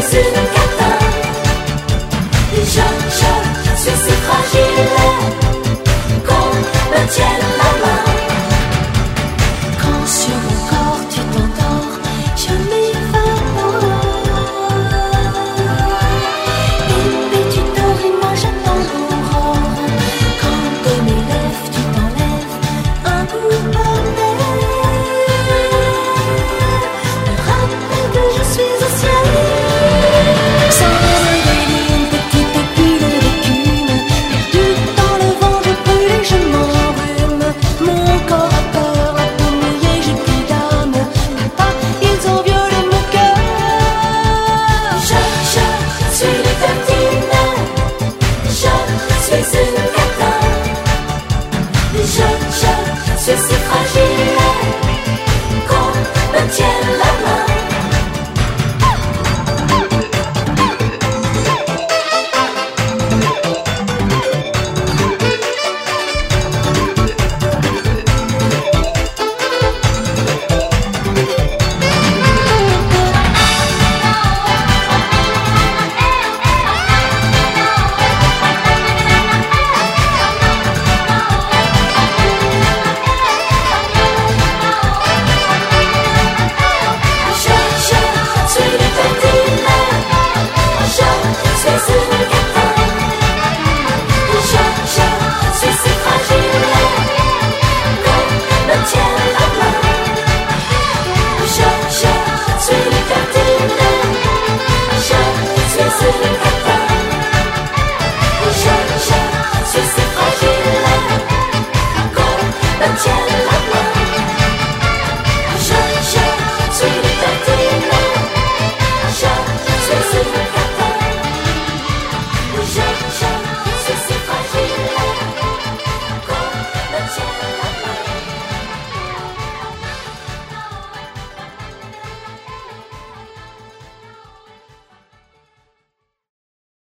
suis une cata. Je suis si fragile qu'on me tienne la main. Quand sur mon corps tu t'endors, je m'évapore. Et puis tu dors et moi j'attends l'aurore. Quand de mes lèvres tu t'enlèves un bout par me rappelle que je suis au ciel. Sans réveiller une petite bulle d'écume, perdue dans le vent, je brûle et je m'enrhume. Mon corps a peur, la peau mouillée, j'ai plus d'âme. Papa, ils ont violé mon cœur. Je suis libertine, je suis une cata. Je suis si fragile qu'on me tienne la main. Je suis une